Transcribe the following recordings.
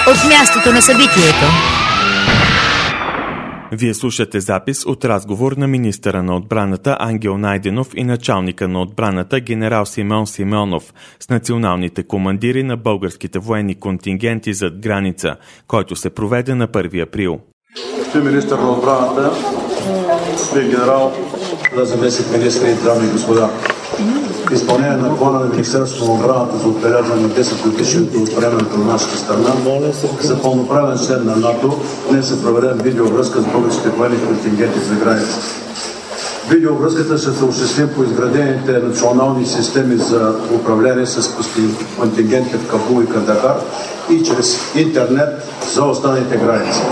от мястото на събитието. Вие слушате запис от разговор на министъра на отбраната Ангел Найденов и началника на отбраната генерал Симеон Симеонов с националните командири на българските военни контингенти зад граница, който се проведе на 1 април. Господин министър на отбраната, господин генерал, заместник министри, дами и господа. В изпълнение на плана на Министерството на отбраната за отбелязване на 10 годишното от времето на нашата страна за пълноправен член на НАТО, днес се проведе видеовръзка с българските военни контингенти за граница. Видеовръзката ще се осъществи по изградените национални системи за управление с контингенти в Кабул и Кандахар и чрез интернет за останалите граници.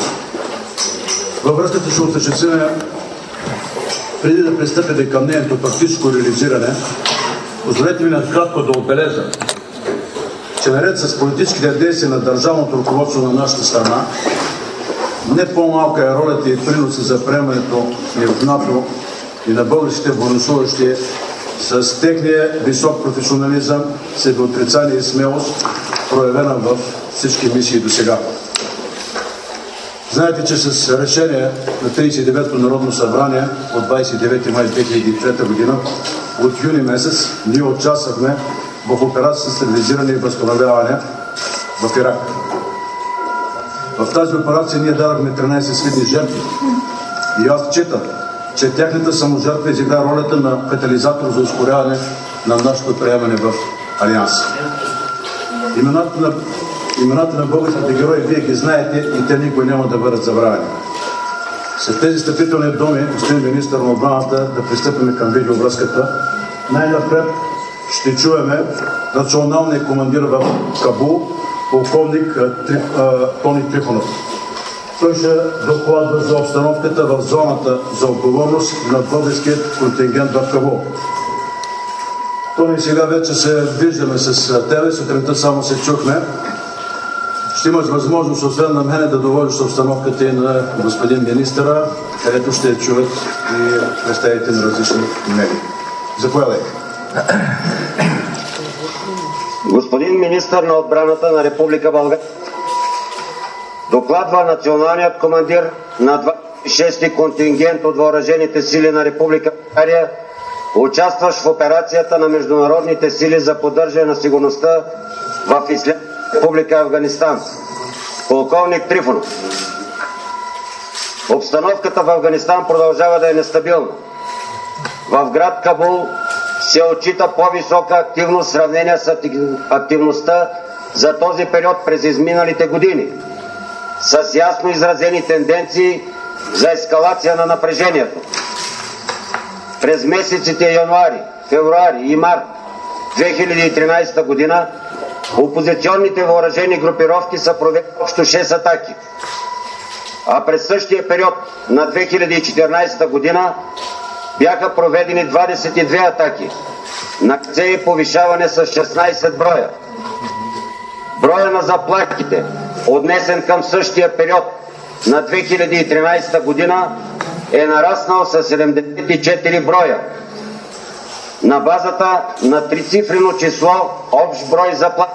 Във връзката ще осъществим, преди да пристъпите към нейното практическо реализиране, позволете ми накратко да отбележа, че наред с политическите действия на държавното ръководство на нашата страна, не по-малка е ролята и приноса за приемането ни в НАТО и на българските военнослужещи с техния висок професионализъм, себеотрицание и смелост, проявена в всички мисии до сега. Знаете, че с решение на 39-то Народно събрание от 29 май 2003 година от юни месец ние участвахме в операция стабилизиране и възстановяване в Ирак. В тази операция ние дадахме 13 свидни жертви и аз считам, че тяхната саможертва изигра ролята на катализатор за ускоряване на нашето приемане в Алианса. Имената на българските герои вие ги знаете и те никой няма да бъдат забравени. След тези стъпителни думи, господин министър на отбраната, да пристъпим към видеовръзката. Най-напред ще чуеме националния командир в Кабул, полковник Тони Трифонов. Той ще докладва за обстановката в зоната за отговорност на българският контингент в Кабул. Тони, сега вече се виждаме с тебе, сутринта само се чухме. Ще имаш възможност, освен на мене, да доводиш обстановката и на господин министъра, където ще чуят и представите на различни медии. Заповядай. Господин министър на отбраната на Република България, докладва националният командир на 26-ти контингент от въоръжените сили на Република България, участващ в операцията на международните сили за поддържане на сигурността в Ислямска Република Афганистан. Полковник Трифонов. Обстановката в Афганистан продължава да е нестабилна. В град Кабул се отчита по-висока активност в сравнение с активността за този период през изминалите години, с ясно изразени тенденции за ескалация на напрежението. През месеците януари, февруари и март 2013 година опозиционните въоръжени групировки са провели общо 6 атаки, а през същия период на 2014 година бяха проведени 22 атаки, налице и повишаване с 16 броя. Броя на заплахите, отнесен към същия период на 2013 година, е нараснал с 74 броя. На базата на трицифрено число общ брой заплахи.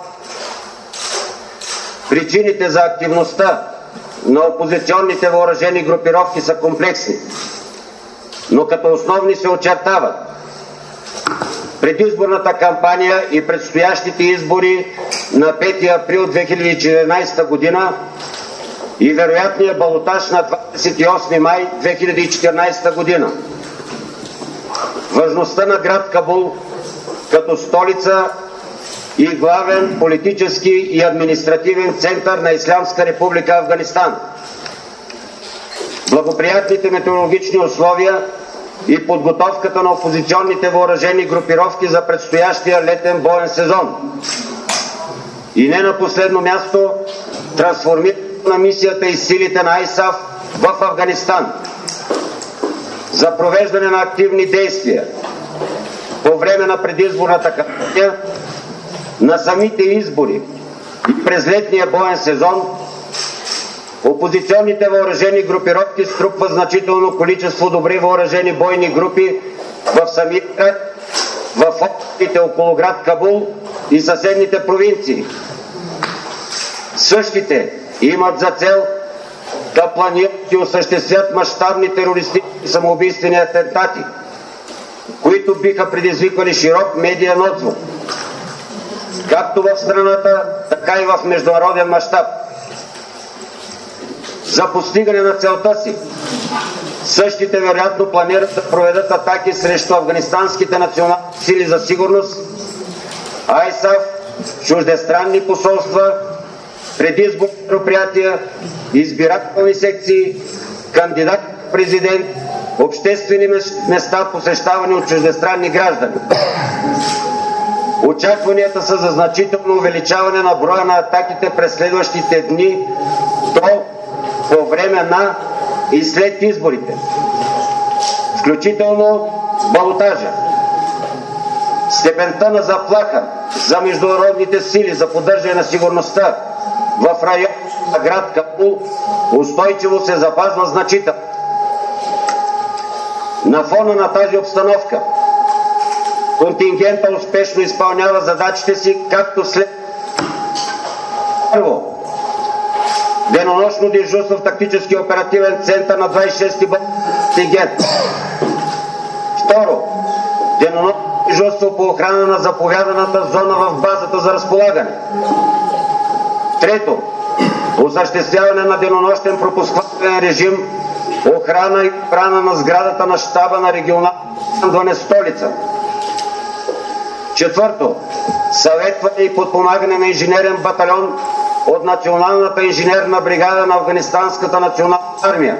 Причините за активността на опозиционните въоръжени групировки са комплексни, но като основни се очертават предизборната кампания и предстоящите избори на 5 април 2014 година и вероятния балотаж на 28 май 2014 година. Важността на град Кабул като столица и главен политически и административен център на Ислямска република Афганистан. Благоприятните метеорологични условия и подготовката на опозиционните въоръжени групировки за предстоящия летен боен сезон. И не на последно място, трансформирането на мисията и силите на ISAF в Афганистан за провеждане на активни действия по време на предизборната кампания, на самите избори и през летния боен сезон. Опозиционните въоръжени групировки струпват значително количество добре въоръжени бойни групи в самия град, в областите около град Кабул и съседните провинции. Същите имат за цел да планират и осъществят мащабни терористични самоубийствени атентати, които биха предизвикали широк медиен отзвук, както в страната, така и в международен мащаб. За постигане на целта си, същите вероятно планират да проведат атаки срещу афганистанските национални сили за сигурност, ISAF, чуждестранни посолства, предизборни мероприятия, избирателни секции, кандидат президент, обществени места, посещавани от чуждестранни граждани. Очакванията са за значително увеличаване на броя на атаките през следващите дни по време на и след изборите, включително балотажа. Степента на заплаха за международните сили за поддържане на сигурността в района на град Кабул устойчиво се запазва значително. На фона на тази обстановка контингента успешно изпълнява задачите си, както след: първо, денонощно дежурство в тактически оперативен център на 26-ти контингент. Второ, денонощно дежурство по охрана на заповяданата зона в базата за разполагане. Трето, осъществяване на денонощен пропускателен режим, охрана и охрана на сградата на щаба на регионално командване столица. Четвърто, съветване и подпомагане на инженерен батальон от Националната инженерна бригада на Афганистанската национална армия.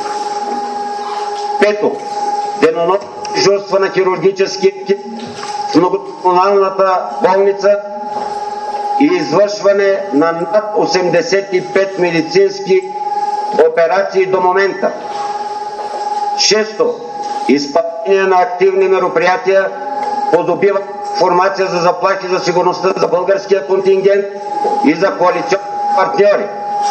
Пето, денонощно дежурство на хирургически екип в многонационалната болница и извършване на над 85 медицински операции до момента. Шесто, изпълнение на активни мероприятия по добиване информация за заплахи за сигурността за българския контингент и за коалиционни партньори.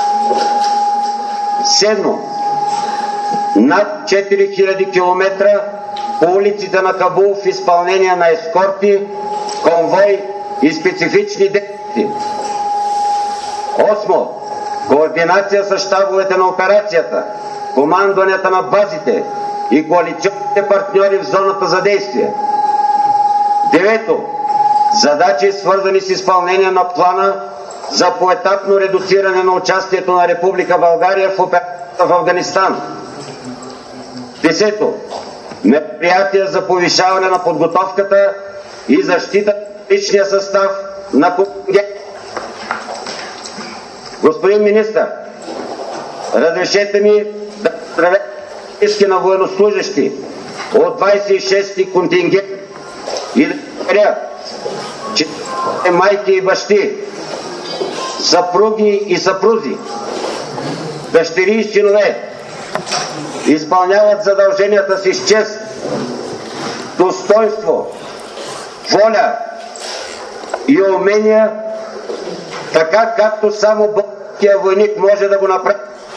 Седмо, над 4000 км по улиците на Кабул в изпълнение на ескорти, конвой и специфични дейности. Осмо, координация с щабовете на операцията, командванията на базите и коалиционните партньори в зоната за действие. Девето, задачи свързани с изпълнение на плана за поетапно редуциране на участието на Република България в операцията в Афганистан. Десето, мероприятия за повишаване на подготовката и защита на личния състав на контингент. Господин министър, разрешете ми да поздравя всички на военнослужащи от 26-ти контингент и да благодаря, че майки и бащи, съпруги и съпрузи, дъщери и синове изпълняват задълженията си с чест, достойнство, воля и умения, така както само българския войник може да го направи.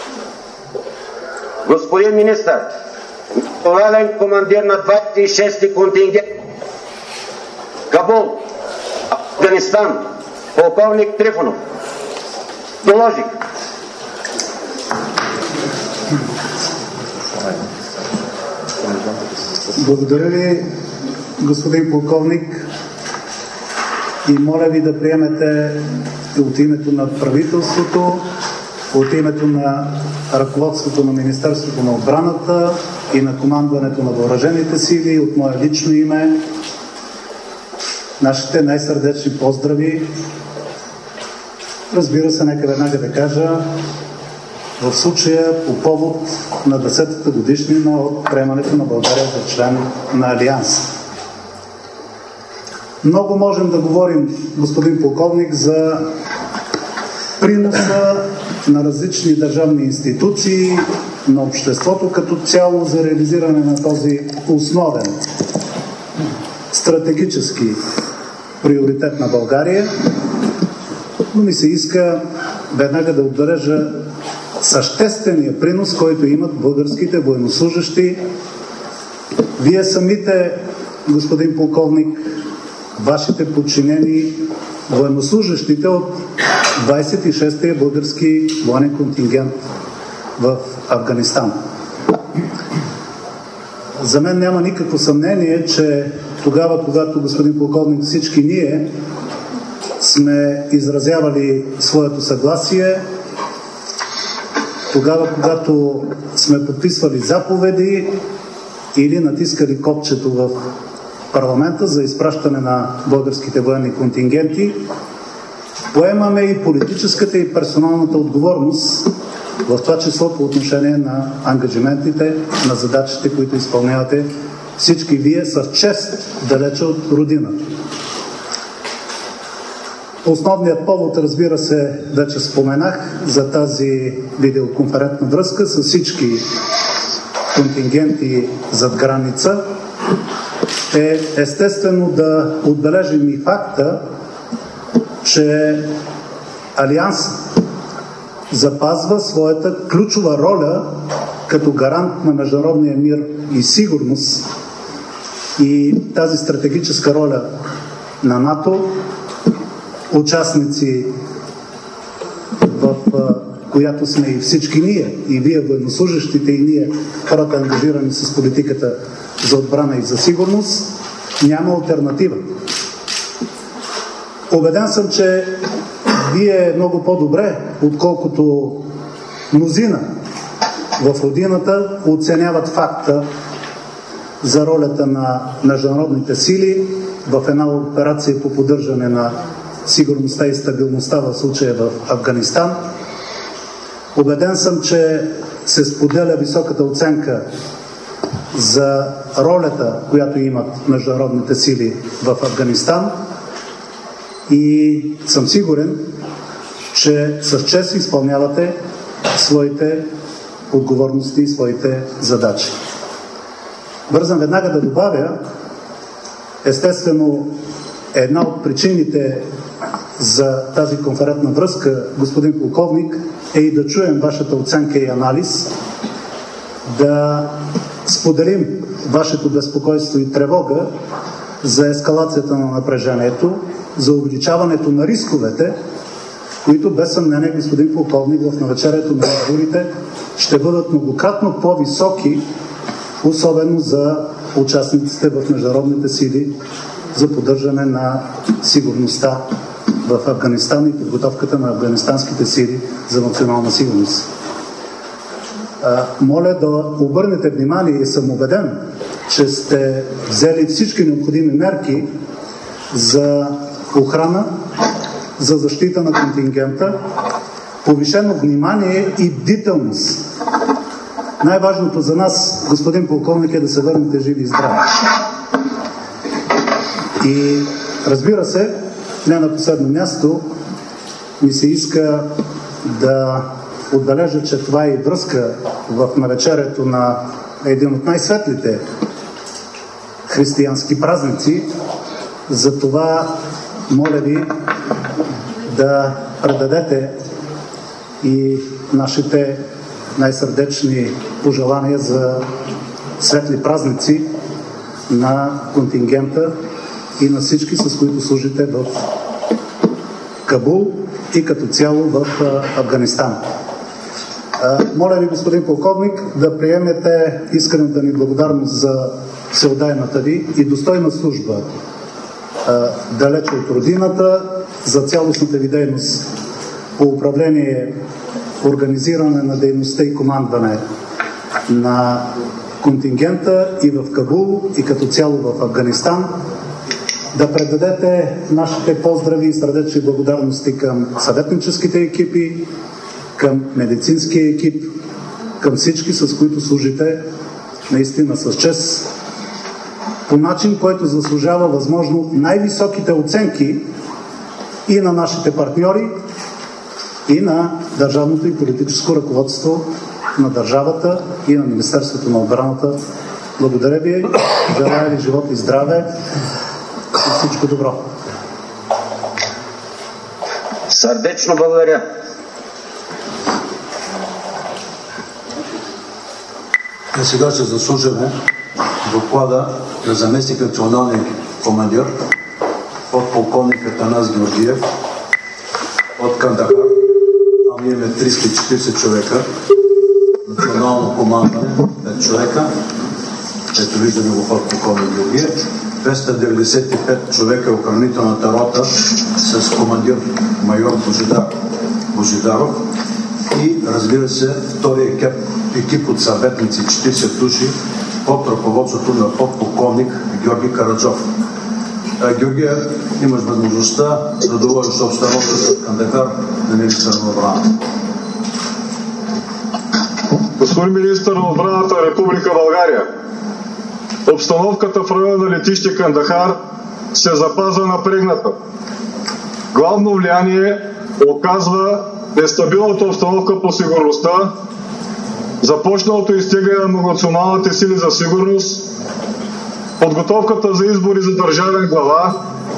Господин министър, национален командир на 26-ти контингент Кабул, Афганистан, полковник Трифонов, доложих. Благодаря ви, господин полковник, и моля ви да приемете от името на правителството, от името на ръководството на Министерството на отбраната и на командването на въоръжените сили, от мое лично име, нашите най-сърдечни поздрави. Разбира се, нека веднага да кажа, в случая по повод на 10-та годишнина от приемането на България за член на Алианс. Много можем да говорим, господин полковник, за приноса на различни държавни институции, на обществото като цяло за реализиране на този основен стратегически приоритет на България, но ми се иска веднага да отбележа съществения принос, който имат българските военнослужещи. Вие самите, господин полковник, вашите подчинени, военнослужещите от 26-я български военен контингент в Афганистан. За мен няма никакво съмнение, че тогава, когато, господин полковник, всички ние сме изразявали своето съгласие, тогава, когато сме подписвали заповеди или натискали копчето в парламента за изпращане на българските военни контингенти, поемаме и политическата и персоналната отговорност, в това число по отношение на ангажиментите, на задачите, които изпълнявате всички вие с чест далече от родината. Основният повод, разбира се, вече споменах за тази видеоконферентна връзка с всички контингенти зад граница, е естествено да отбележим и факта, че Алиансът запазва своята ключова роля като гарант на международния мир и сигурност, и тази стратегическа роля на НАТО, участници в която сме и всички ние, и вие военнослужащите, и ние, хората ангажирани с политиката за отбрана и за сигурност, няма алтернатива. Убеден съм, че вие много по-добре, отколкото мнозина в родината, оценяват факта за ролята на международните сили в една операция по поддържане на сигурността и стабилността, в случая в Афганистан. Убеден съм, че се споделя високата оценка за ролята, която имат международните сили в Афганистан, и съм сигурен, че с чест изпълнявате своите отговорности и своите задачи. Бързам веднага да добавя, естествено, една от причините за тази конферентна връзка, господин полковник, е и да чуем вашата оценка и анализ, да споделим вашето безпокойство и тревога за ескалацията на напрежението, за увеличаването на рисковете, които без съмнение, господин полковник, в навечерието на изборите ще бъдат многократно по-високи, особено за участниците в международните сили за поддържане на сигурността в Афганистан и подготовката на афганистанските сили за национална сигурност. Моля да обърнете внимание, и съм убеден, че сте взели всички необходими мерки за охрана, за защита на контингента, повишено внимание и бдителност. Най-важното за нас, господин полковник, е да се върнете живи и здрави. И разбира се, не на последно място, ми се иска да отбележа, че това е и връзка в навечерието на един от най-светлите християнски празници. Затова моля ви да предадете и нашите най-сърдечни пожелания за светли празници на контингента и на всички, с които служите в Кабул и като цяло в Афганистан. Моля ви, господин полковник, да приемете искрената ни благодарност за всеотдайната ви и достойна служба далече от родината, за цялостната ви дейност по управление, организиране на дейността и командване на контингента и в Кабул, и като цяло в Афганистан. Да предадете нашите поздрави и сърдечни благодарности към съветническите екипи, към медицинския екип, към всички, с които служите наистина с чест, по начин, който заслужава възможно най-високите оценки и на нашите партньори, и на държавното и политическо ръководство на държавата и на Министерството на отбраната. Благодаря ви, желая ви живот и здраве и всичко добро. Сърдечно благодаря. И сега ще заслушаме доклада на заместник националния командир, подполковник Атанас Георгиев от Кандахар. имаме 340 човека, национално командване 5 човека, ето виждаме го подполковник Георгия, 295 човека охранителната рота с командир майор Божидаров и разбира се втори екип от съветници 40 души под ръководството на подполковник Георги Караджов. Георгия, имаш възможността да доложиш обстановка с Кандахар на министър на отбраната. Господин министър на отбраната на Република България, обстановката в района на летище Кандахар се запазва напрегната. Главно влияние оказва нестабилната обстановка по сигурността, започналото изтегляне на многонационалните сили за сигурност, подготовката за избори за държавен глава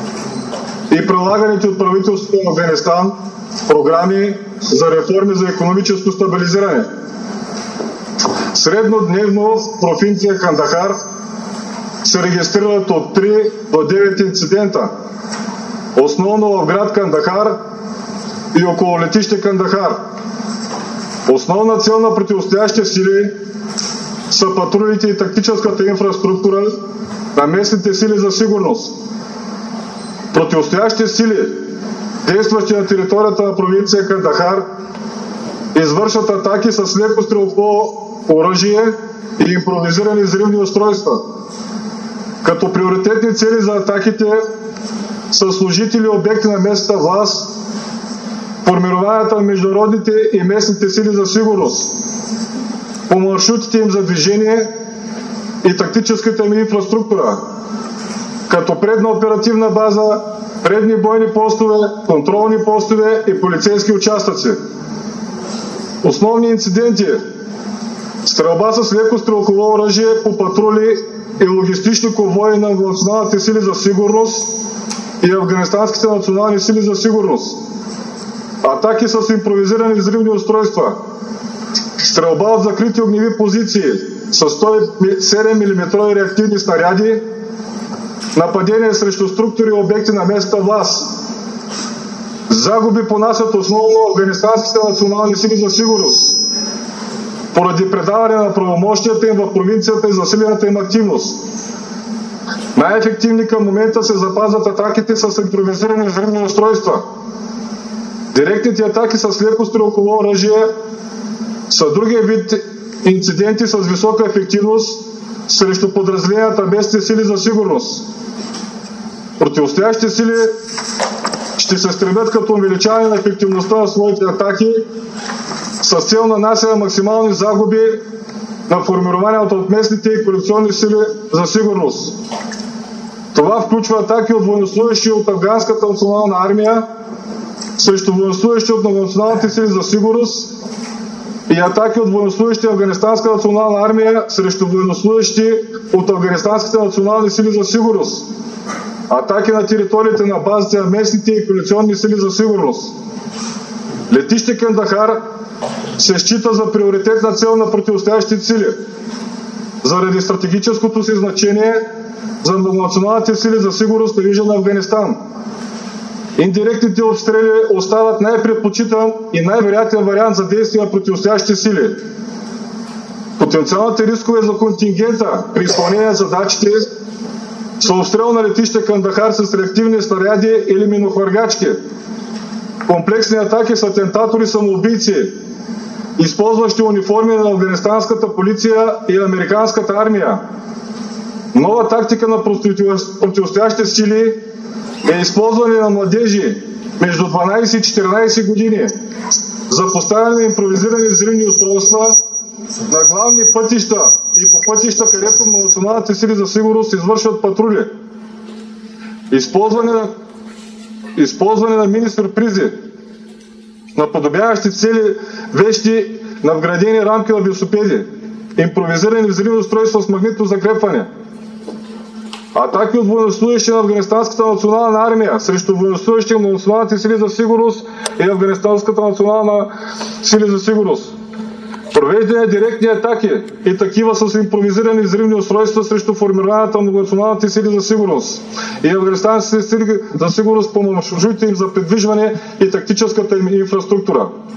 и прилаганите от правителството на Афганистан програми за реформи за икономическо стабилизиране. Среднодневно в провинция Кандахар се регистрират от 3 до 9 инцидента, основно в град Кандахар и около летище Кандахар. Основна цел на противостоящите сили са патрулите и тактическата инфраструктура на местните сили за сигурност. Противостоящите сили, действащи на територията на провинция Кандахар, извършват атаки с леко стрелково оръжие и импровизирани взривни устройства. Като приоритетни цели за атаките са служители и обекти на местната власт, формированията на международните и местните сили за сигурност, по маршрутите им за движение и тактическата им инфраструктура, като предна оперативна база, предни бойни постове, контролни постове и полицейски участъци. Основни инциденти: стрелба с леко стрелково оръжие по патрули и логистични конвои на националните сили за сигурност и афганистанските национални сили за сигурност, атаки с импровизирани взривни устройства, стрелба от закрити огневи позиции с 107 мм реактивни снаряди, нападения срещу структури и обекти на местната власт. Загуби понасят основно афганистанските национални сили за сигурност поради предаване на правомощията им в провинцията и засилената им активност. Най-ефективни към момента се запазват атаките с импровизирани взривни устройства. Директните атаки с леко стрелково оръжие са другия вид инциденти с висока ефективност срещу подразделенията местни сили за сигурност. Противостоящите сили ще се стремят като увеличаване на ефективността на своите атаки с цел нанасяне на максимални загуби на формированията от местните и коалиционни сили за сигурност. Това включва атаки от военнослужещи от Афганската национална армия срещу военнослужещи от националните сили за сигурност и атаки от военнослужещи Афганистанска национална армия срещу военнослужещи от Афганистанските национални сили за сигурност. Атаки на териториите на базите на местните и коалиционни сили за сигурност. Летище Кандахар се счита за приоритетна цел на противостоящите сили заради стратегическото си значение за многонационалните сили за сигурност на Южен Афганистан. Индиректните обстрели остават най-предпочитан и най-вероятен вариант за действие на противостоящите сили. Потенциалните рискове за контингента при изпълнение на задачите са обстрел на летище Кандахар с реактивни снаряди или минохвъргачки, комплексни атаки с атентатори самоубийци, използващи униформи на афганистанската полиция и американската армия. Нова тактика на противостоящите сили е използване на младежи между 12 и 14 години за поставяне на импровизирани взривни устройства на главни пътища и по пътища, където националните сили за сигурност извършват патрули. Използване на мини-сюрпризи, наподобяващи цели вещи на вградени рамки на велосипеди, импровизирани взривни устройства с магнитно закрепване, атаки от военнослужещи на Афганистанската национална армия срещу военнослужещи на националните сили за сигурност и Афганистанската национална сили за сигурност. Провеждане директни атаки и такива с импровизирани взривни устройства срещу формированията на националните сили за сигурност и афганистанските сили за сигурност по маршрутите им за придвижване и тактическата им инфраструктура.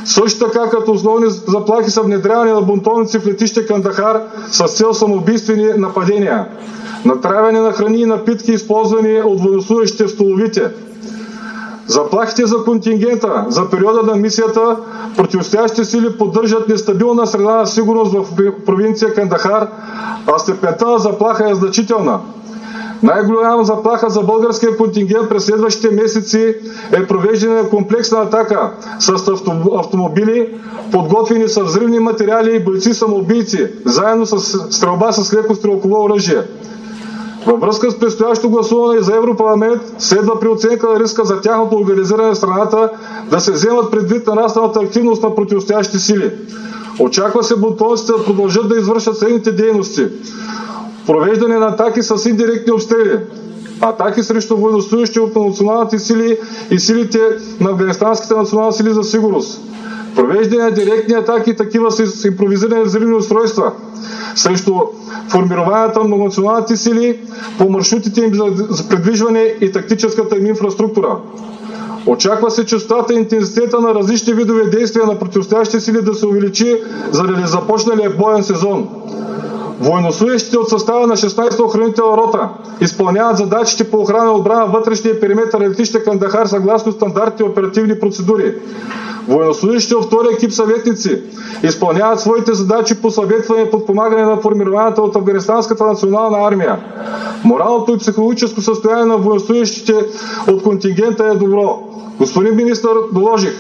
Също така като основни заплахи са внедряване на бунтовници в летище Кандахар с цел самоубийствени нападения, натравяне на храни и напитки, използвани от военнослужещите в столовите. Заплахите за контингента за периода на мисията противостоящите сили поддържат нестабилна среда на сигурност в провинция Кандахар, а степента на заплаха е значителна. Най-голяма заплаха за българския контингент през следващите месеци е провеждане на комплексна атака с автомобили, подготвени с взривни материали и бойци самоубийци, заедно с стрелба с леко стрелково оръжие. Във връзка с предстоящо гласуване за Европарламент следва при оценка на риска за тяхното организиране в страната да се вземат предвид нарасналата активност на противостоящите сили. Очаква се бунтовниците да продължат да извършат следните дейности: провеждане на атаки с индиректни обстрели, атаки срещу военнослужещи от националните сили и силите на афганистанските национални сили за сигурност, провеждане на директни атаки, такива с импровизирани взривни устройства, срещу формированията на националните сили по маршрутите им за придвижване и тактическата им инфраструктура. Очаква се честотата и интензитета на различни видове действия на противостоящите сили да се увеличи заради започналия боен сезон. Военнослужещите от състава на 16-та охранителна рота изпълняват задачите по охрана и отбрана вътрешния периметър на летище Кандахар съгласно стандартите и оперативни процедури. Военнослужещите от втория екип съветници изпълняват своите задачи по съветване и подпомагане на формированията от Афганистанската национална армия. Моралното и психологическо състояние на военнослужещите от контингента е добро. Господин министър, доложих.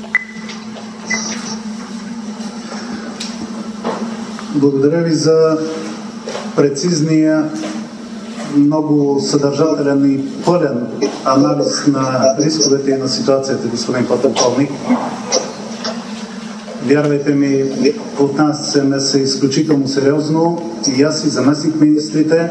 Благодаря ви за прецизния, много съдържателен и пълен анализ на рисковете и на ситуацията, господин подполковник. Вярвайте ми, отнасяме се изключително сериозно и аз, и заместник министрите,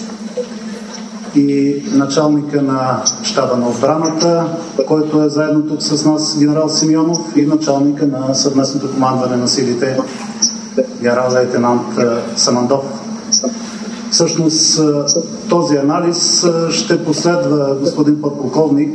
и началника на щаба на отбраната, който е заедно тук с нас, генерал Симеонов, и началника на съвместното командване на силите, генерал-лейтенант Самандов. Всъщност този анализ ще последва, господин подполковник,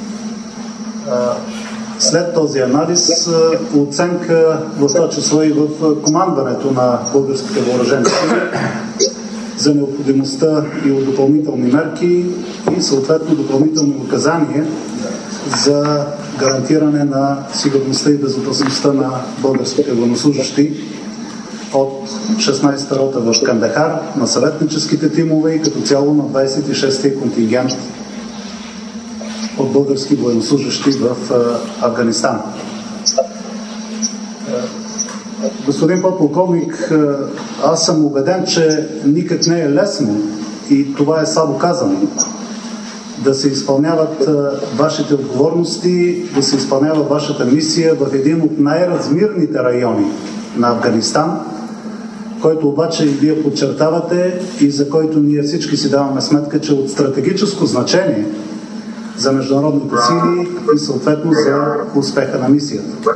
след този анализ оценка в това число и в командването на българските въоръжени сили за необходимостта и от допълнителни мерки и съответно допълнителни указания за гарантиране на сигурността и безопасността на българските военнослужащи от 16-та рота в Кандахар, на съветническите тимове и като цяло на 26-ти контингент от български военнослужащи в Афганистан. Господин подполковник, аз съм убеден, че никак не е лесно, и това е слабо казано, да се изпълняват вашите отговорности, да се изпълнява вашата мисия в един от най-размирните райони на Афганистан, който обаче и вие подчертавате и за който ние всички си даваме сметка, че е от стратегическо значение за международните сили и съответно за успеха на мисията.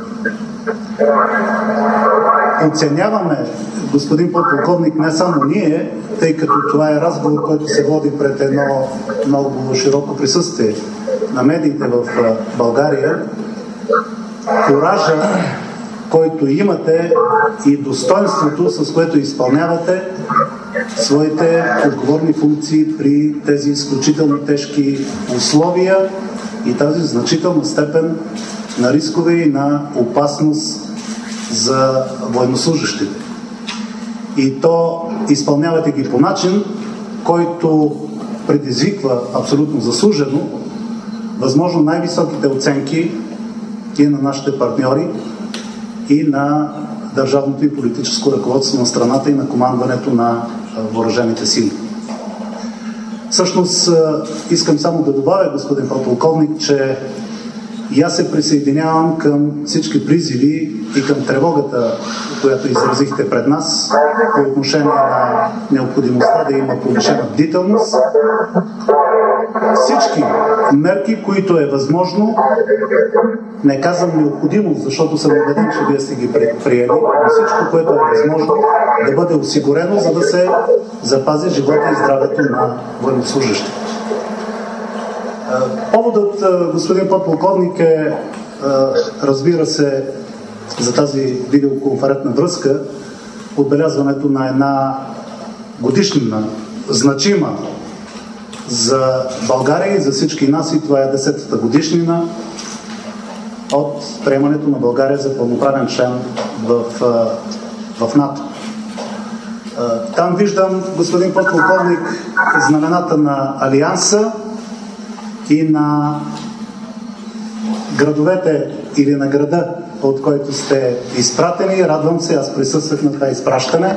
Оценяваме, господин подполковник, не само ние, тъй като това е разговор, който се води пред едно много широко присъствие на медиите в България, куража, който имате и достоинството, с което изпълнявате своите отговорни функции при тези изключително тежки условия и тази значителна степен на рискове и на опасност за военнослужащите. И то изпълнявате ги по начин, който предизвиква абсолютно заслужено възможно най-високите оценки и на нашите партньори, и на държавното и политическо ръководство на страната и на командването на въоръжените сили. Всъщност, искам само да добавя, господин подполковник, че и аз се присъединявам към всички призиви и към тревогата, която изразихте пред нас по отношение на необходимостта да има повишена бдителност. Всички мерки, които е възможно, не казвам необходимост, защото съм убеден, че вие сте ги приели, но всичко, което е възможно да бъде осигурено, за да се запази живота и здравето на военнослужащите. Поводът, господин подполковник, е, разбира се, за тази видеоконферентна връзка отбелязването на една годишнина, значима за България и за всички нас, и това е 10-та годишнина от приемането на България за пълноправен член в НАТО. Там виждам, господин подполковник, знамената на Алианса и на градовете или на града, от който сте изпратени. Радвам се, аз присъствах на това изпращане.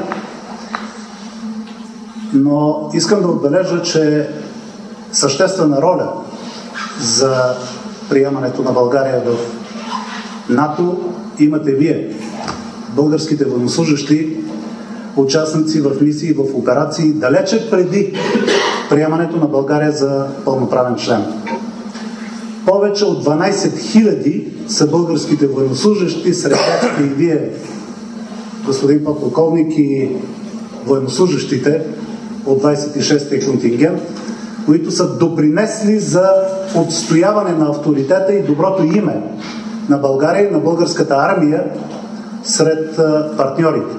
Но искам да отбележа, че съществена роля за приемането на България в НАТО имате вие, българските военнослужещи, участници в мисии, в операции, далече преди приемането на България за пълноправен член. Повече от 12 000 са българските военнослужещи, сред тях и вие, господин подполковник, и военнослужещите от 26-ти контингент, които са допринесли за отстояване на авторитета и доброто име на България и на българската армия сред партньорите.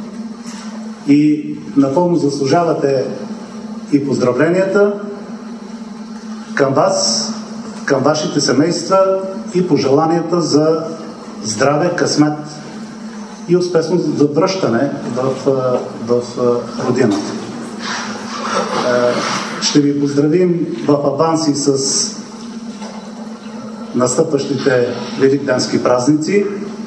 И напълно заслужавате и поздравленията към вас, към вашите семейства и пожеланията за здраве, късмет и успешно завръщане в родината. Ще ви поздравим в аванси с настъпващите великденски празници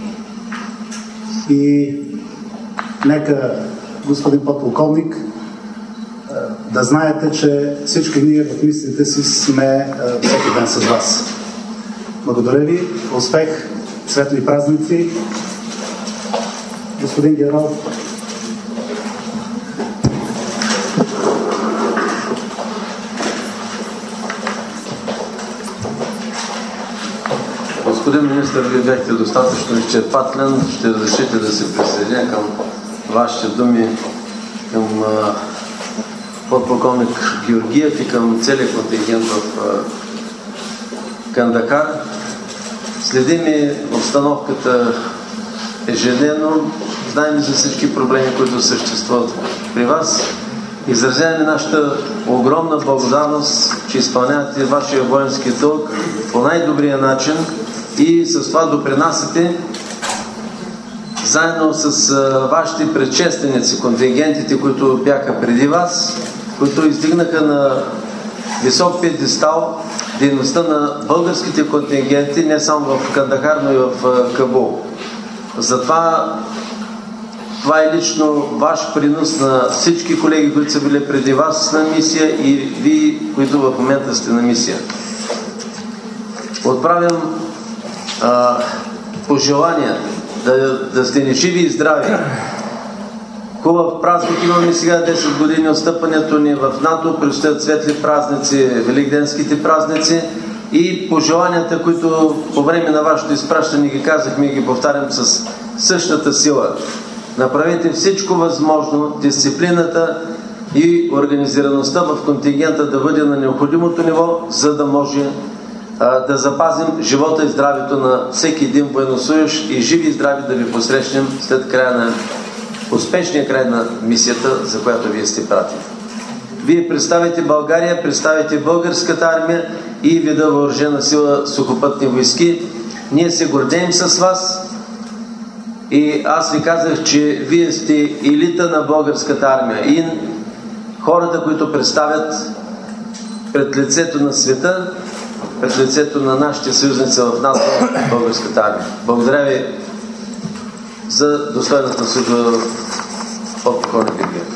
и нека, господин подполковник, да знаете, че всички ние в мислите си сме всеки ден с вас. Благодаря ви, успех, светли празници. Господин генерал. Господин министър, вие бяхте достатъчно изчерпателен. Ще разрешите да се присъединя към вашите думи, към подполковник Георгиев и към целия контингент в Кандахар. Следим и обстановката ежедневно. Знаем за всички проблеми, които съществуват при вас. Изразяваме нашата огромна благодарност, че изпълнявате вашия воински дълг по най-добрия начин и с това допринасяте заедно с вашите предшественици, контингентите, които бяха преди вас, които издигнаха на висок пиедестал дейността на българските контингенти не само в Кандахар, но и в Кабул. Затова това е лично ваш принос на всички колеги, които са били преди вас на мисия и вие, които в момента сте на мисия. Отправям пожелания да сте ни живи и здрави. Хубав празник имаме сега, 10 години от стъпването ни в НАТО, предстоят светли празници, великденските празници и пожеланията, които по време на вашето изпращане ги казахме и ги повтарям с същата сила. Направете всичко възможно, дисциплината и организираността в контингента да бъде на необходимото ниво, за да може да запазим живота и здравето на всеки един военнослужещ и живи и здрави да ви посрещнем след края на успешния край на мисията, за която вие сте пратили. Вие представите България, представите българската армия и вида въоръжена сила сухопътни войски. Ние се гордеем с вас и аз ви казах, че вие сте елита на българската армия и хората, които представят пред лицето на света, пред лицето на нашите съюзници в НАТО, българската армия. Благодаря ви за достойната служба от подполковник Георгиев.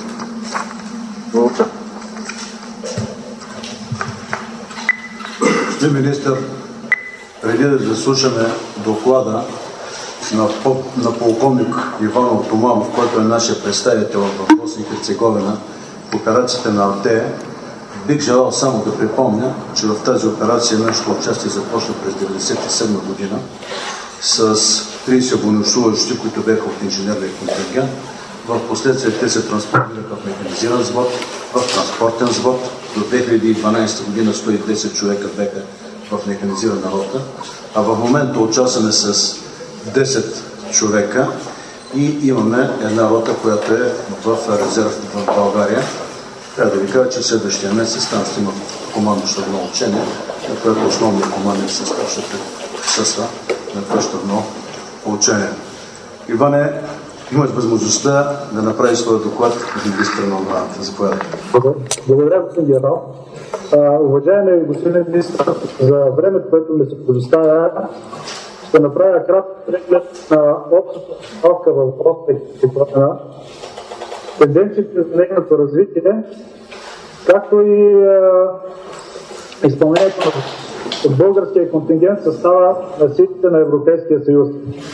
Господин министър, преди да заслушаме доклада на полковник Иван Томанов, който е нашия представител в Босна и Херцеговина в операцията на Алтея, бих желал само да припомня, че в тази операция нашето участие започна през 1997 година с 30 военнослужащи, които бяха от инженерния контингент. В последствие те се трансформираха в механизиран взвод, в транспортен взвод. До 2012 година 110 човека бяха в механизирана рота, а в момента участваме с 10 човека и имаме една рота, която е в резерв в България. Трябва да ви кажа, че следващия месец там ще има командно-щабно учение, на което основният команден състав ще присъства на това щабно учение. Иване, имаш възможността да направиш своя доклад в министра на отбраната. Заповядайте. Благодаря, господин генерал. Уважаеми господин министър, за времето, което ми се предоставя, ще направя кратък преглед на общата обстановка в Босна, тенденциите за нейното развитие, както и изпълнението от българския контингент състава на силите на Европейския съюз.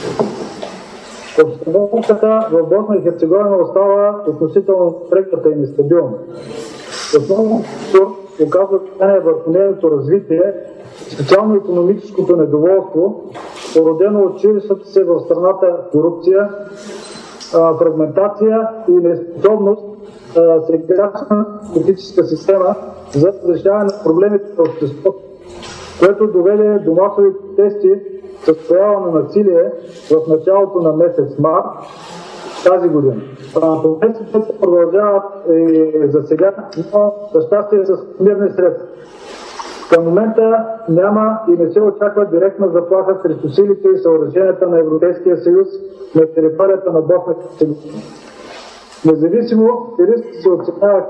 Обстановката в Босна и Херцеговина остава относително напрегната и нестабилна. Основно оказва влияние върху нейното развитие, социално-икономическото недоволство, породено от ширещата се в страната корупция, фрагментация и неспособност сегашна политическа система за разрешаване на проблемите на обществото, което доведе до масови протести с проява на насилие в началото на месец март тази година. Протестите се продължават и за сега, но за щастие с мирни средства. Към момента няма и не се очаква директна заплаха срещу силите и съоръженията на Европейския съюз на територията на Босна и Херцеговина. Независимо, рискът се оценява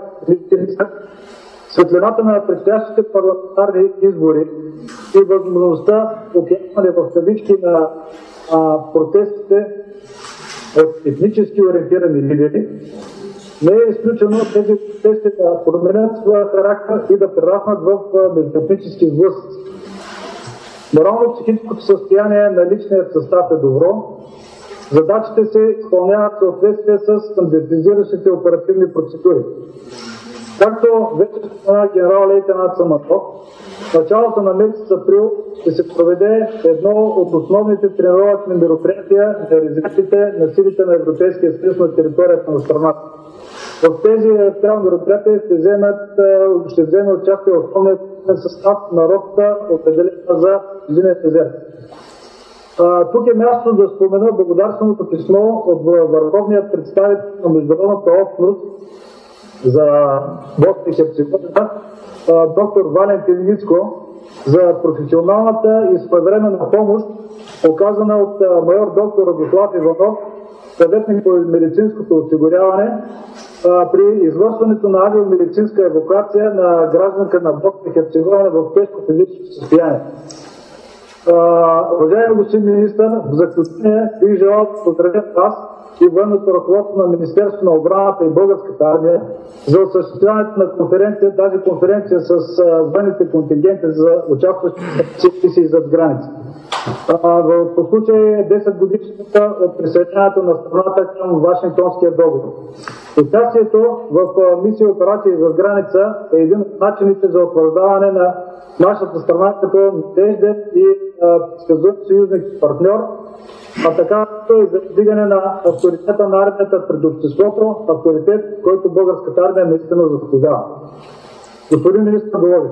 светлината на предстоящите парламентарни избори и възможността океняне в кавички на протестите от етнически ориентирани лидери, не е изключено тези протести да променят своя характер и да прераснат в междуетнически сблъсъци. Морално-психическото състояние на личният състав е добро. Задачите се изпълняват в съответствие с стандартизиращите оперативни процедури. Както вече спомена генерал-лейтенант Саматов, в началото на месец април ще се проведе едно от основните тренировъчни мероприятия за резервите на силите на Европейския съюз на територията на страната. В тези мероприятия ще вземе участие основният състав на ротата, определена за Зимния резерв. Тук е място да спомена благодарственото писмо от върховният представител на международната общност за Босна и Херцеговина, доктор Валентин Мицко, за професионалната и своевременна помощ, оказана от майор доктор Радослав Иванов, съветник по медицинското осигуряване, при извършването на авиомедицинска евакуация на гражданка на Босна и Херцеговина в тежко физическо състояние. Уважаеми господин министър, в заключение бих желал да поздравя вас и военното ръководство на Министерството на отбраната и Българската армия за осъществяването на конференция, тази конференция с военните контингенти за участващите си зад граница. По случай 10 годишната от присъединяването на страната към Вашингтонския договор. Участието в мисия операции зад граница е един от начините за утвърждаване на нашата страна като надежден и предсказуем съюзник и партньор, а така и за вдигане на авторитета на армията пред обществото, авторитет, който българската армия наистина заслужава. Господин министър, доводи.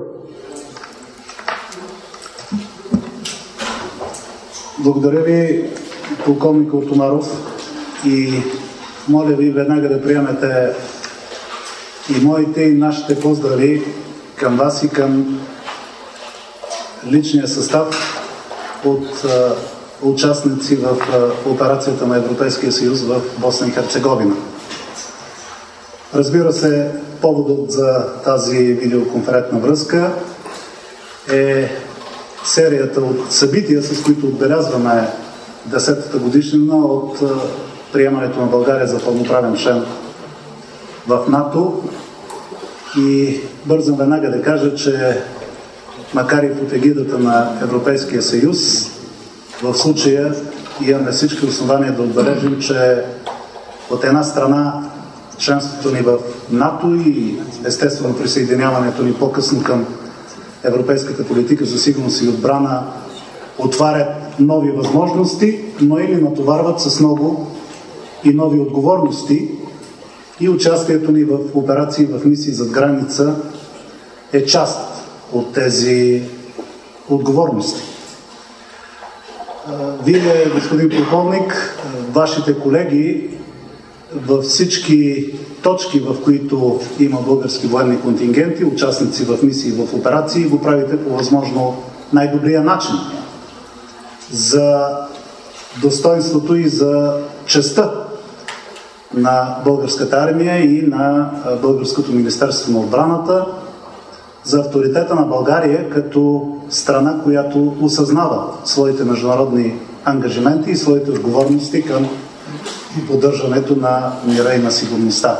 Благодаря ви, полковник Отомаров, и моля ви веднага да приемете и моите, и нашите поздрави към вас и към личния състав от участници в операцията на Европейския съюз в Босна и Херцеговина. Разбира се, поводът за тази видеоконферентна връзка е серията от събития, с които отбелязваме 10-та годишнина от приемането на България за пълноправен член в НАТО. И бързам веднага да кажа, че макар и под егидата на Европейския съюз, в случая имаме всички основания да отбележим, че от една страна членството ни в НАТО и естествено присъединяването ни по-късно към европейската политика за сигурност и отбрана отварят нови възможности, но и ни натоварват с много и нови отговорности, и участието ни в операции, в мисии зад граница е част от тези отговорности. Вие, господин полковник, вашите колеги във всички точки, в които има български военни контингенти, участници в мисии, в операции, го правите по възможно най-добрия начин за достоинството и за честта на българската армия и на Българското министерство на отбраната, за авторитета на България като страна, която осъзнава своите международни ангажименти и своите отговорности към поддържането на мира и на сигурността.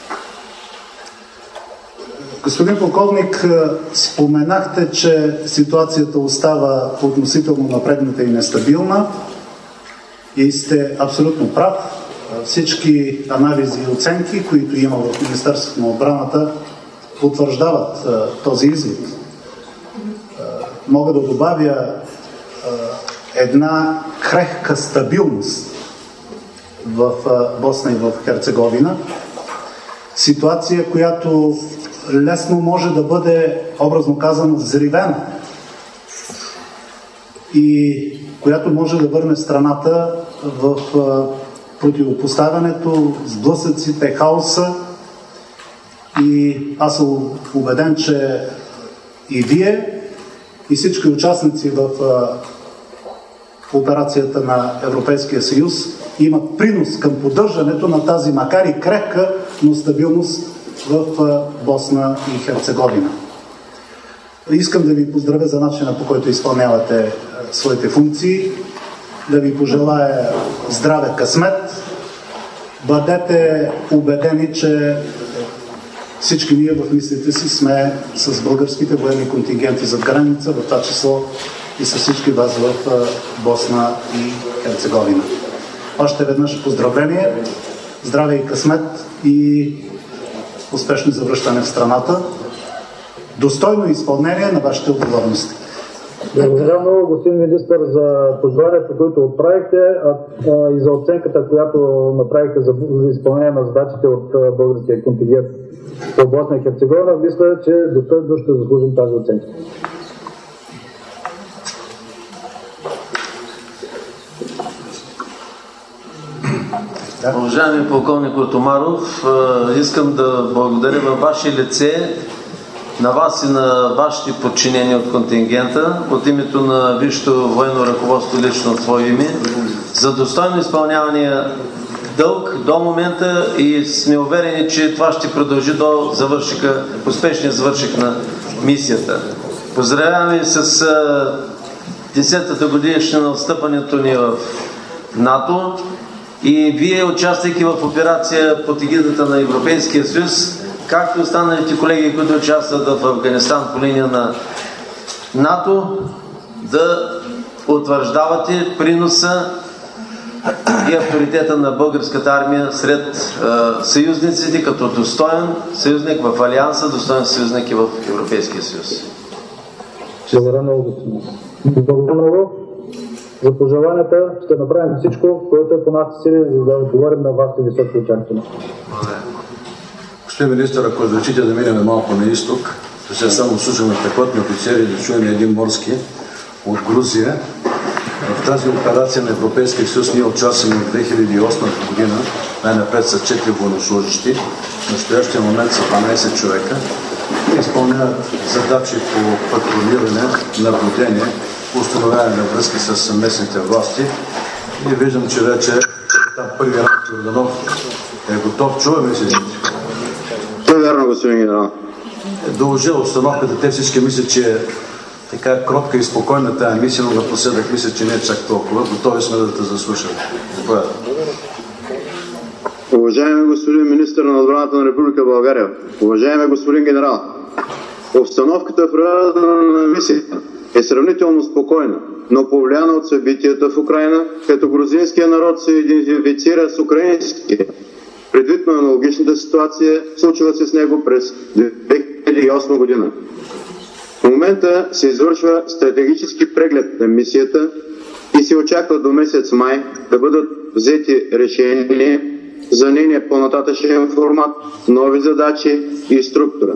Господин полковник, споменахте, че ситуацията остава относително напрегната и нестабилна и сте абсолютно прав. Всички анализи и оценки, които има в Министерството на отбраната, потвърждават този извод. Мога да добавя една крехка стабилност в Босна и в Херцеговина. Ситуация, която лесно може да бъде, образно казано, взривена и която може да върне страната в противопоставянето, сблъсъците, хаоса. И аз съм убеден, че и вие, и всички участници в операцията на Европейския съюз имат принос към поддържането на тази, макар и крехка, но стабилност в Босна и Херцеговина. Искам да ви поздравя за начина, по който изпълнявате своите функции, да ви пожелая здраве, късмет. Бъдете убедени, че всички ние в мислите си сме с българските военни контингенти зад граница, в това число и с всички вас в Босна и Херцеговина. Още веднъж поздравление, здраве и късмет и успешно завръщане в страната. Достойно изпълнение на вашите отговорности. Благодаря много, господин министър, за пожеланията, които отправихте и за оценката, която направихте за изпълнение на задачите от българския контингент в Босна и Херцеговина. Мисля, че достойно ще заслужим тази оценка. Уважаеми полковник Отомаров, искам да благодаря във ваше лице на вас и на вашите подчинени от контингента, от името на висшето военно ръководство лично от свое име, за достойно изпълнявания дълг до момента и сме уверени, че това ще продължи до успешния завършик на мисията. Поздравяваме с 10-та годишна на встъпването ни в НАТО и вие, участвайки в операция под егидата на Европейския съюз, както останалите колеги, които участват в Афганистан по линия на НАТО, да утвърждавате приноса и авторитета на българската армия сред съюзниците като достоен съюзник в Алианса, достоен съюзник и в Европейския съюз. Благодаря много. Благодаря много за пожеланията. Ще направим всичко, което е по нашите сили, за да отговорим на вашите високи очаквания. Господин министър, ако разрешите да минем малко на изток, да се само слушаме пехотни офицери, да чуем един морски от Грузия. В тази операция на Европейския съюз ние участваме в 2008 година. Най-напред са 4 военнослужащи. В настоящия момент са 12 човека. Изпълняват задачи по патрулиране, наблюдение, установяване на връзки с местните власти. И виждам, че вече там първи ранг Йорданов е готов. Чуваме си. Вярно, господин генерал. Доложи обстановката. Те всички мислят, че така кротка и спокойна тая мисия, но напоследък мисля, че не е чак толкова. Готови сме да те заслушаме. Уважаеми господин министър на отбраната на Република България, уважаеми господин генерал, обстановката в района на мисията е сравнително спокойна, но повлияна от събитията в Украйна, като грузинския народ се идентифицира с украинския. Предвид на аналогичната ситуация, случва се с него през 2008 година. В момента се извършва стратегически преглед на мисията и се очаква до месец май да бъдат взети решения за нейния по-нататъчен формат, нови задачи и структура.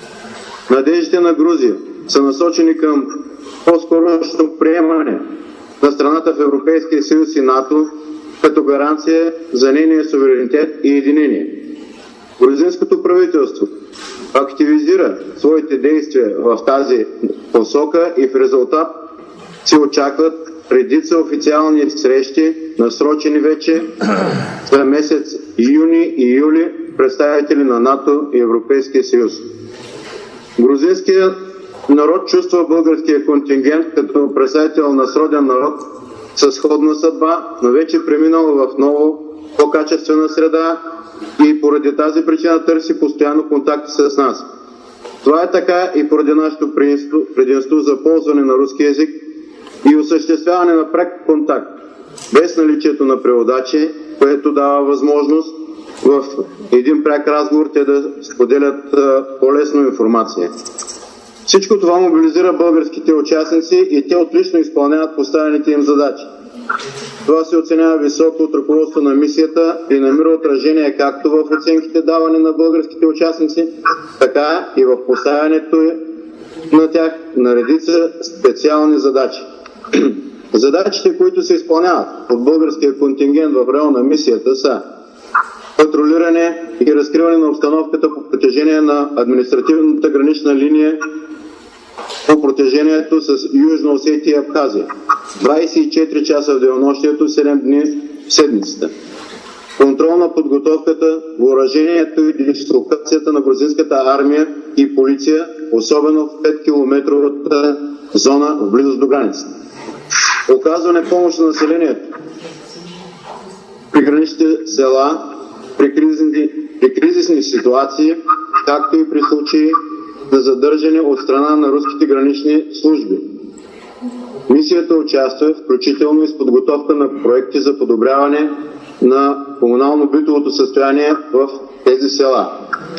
Надеждите на Грузия са насочени към по-скорошно приемане на страната в Европейския съюз и НАТО като гаранция за нейния суверенитет и единение. Грузинското правителство активизира своите действия в тази посока и в резултат се очакват редица официални срещи, насрочени вече за месец юни и юли, представители на НАТО и Европейския съюз. Грузинският народ чувства българския контингент като представител на сроден народ със сходна съдба, но вече преминал в много по-качествена среда и поради тази причина търси постоянно контакти с нас. Това е така и поради нашето предимство за ползване на руски език и осъществяване на пряк контакт, без наличието на преводачи, което дава възможност в един пряк разговор те да споделят по-лесно информация. Всичко това мобилизира българските участници и те отлично изпълняват поставените им задачи. Това се оценява високо от ръководството на мисията и намира отражение както в оценките даване на българските участници, така и в поставянето на тях на редица специални задачи. Задачите, които се изпълняват от българския контингент в района на мисията са патрулиране и разкриване на обстановката по протежение на административната гранична линия по протежението с Южна Осетия и Абхазия. 24 часа в денонощието, 7 дни в седмицата. Контрол на подготовката, въоръжението и дислокацията на грузинската армия и полиция, особено в 5-километровата зона в близост до границата. Оказване помощ на населението при граничните села, при кризисни ситуации, както и при случаи на задържане от страна на руските гранични служби. Мисията участва включително и с подготовка на проекти за подобряване на комунално-битовото състояние в тези села.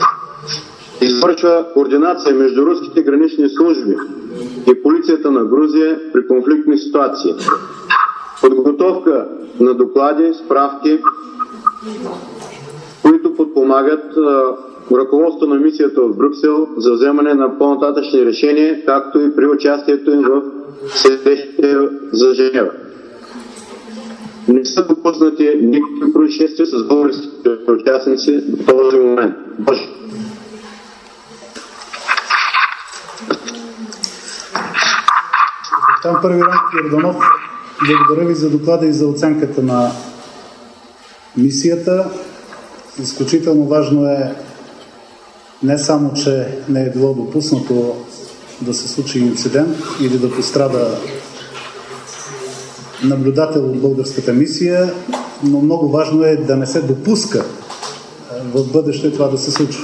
Извършва координация между руските гранични служби и полицията на Грузия при конфликтни ситуации. Подготовка на доклади, справки, които подпомагат ръководството на мисията в Брюксел за вземане на по-нататъчни решения, както и при участието им в срещите за Женева. Не са допуснати никакви происшествия с българските участници до този момент. Боже! Там първи ранг Йорданов, благодаря ви за доклада и за оценката на мисията. Изключително важно е не само, че не е било допуснато да се случи инцидент или да пострада наблюдател от българската мисия, но много важно е да не се допуска в бъдеще това да се случва.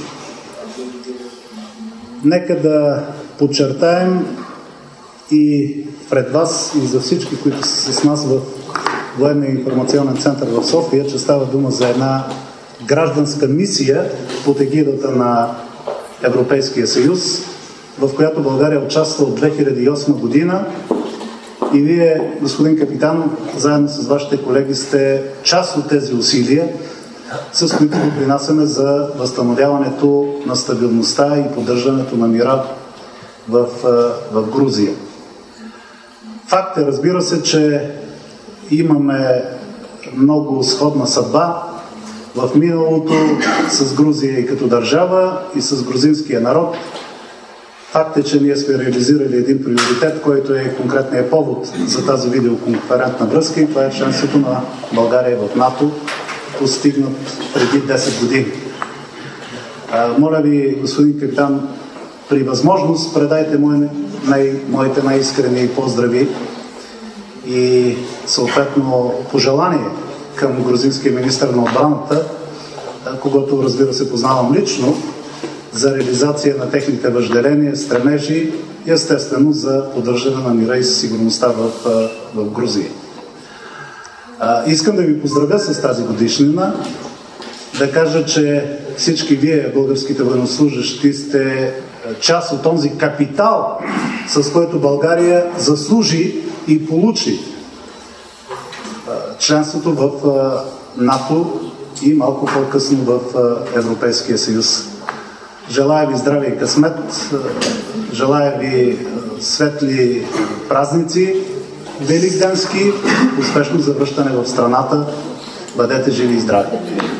Нека да подчертаем и пред вас и за всички, които са с нас в Военния информационен център в София, че става дума за една гражданска мисия под егидата на Европейския съюз, в която България участва от 2008 година и вие, господин капитан, заедно с вашите колеги сте част от тези усилия, с които допринасяме за възстановяването на стабилността и поддържането на мира в Грузия. Факт е, разбира се, че имаме много сходна съдба в миналото с Грузия и като държава, и с грузинския народ. Факт е, че ние сме реализирали един приоритет, който е конкретният повод за тази видеоконферентна връзка, и това е членството на България в НАТО, постигнат преди 10 години. Моля ви, господин капитан, при възможност предайте моите най-искрени поздрави и съответно пожелание към грузинския министър на отбраната, когато, разбира се, познавам лично, за реализация на техните въжделения, стремежи и естествено за поддържане на мира и сигурността в Грузия. Искам да ви поздравя с тази годишнина, да кажа, че всички вие, българските военнослужащи, сте част от този капитал, с който България заслужи и получи членството в НАТО и малко по-късно в Европейския съюз. Желая ви здраве и късмет, желая ви светли празници великденски, успешно завръщане в страната. Бъдете живи и здрави!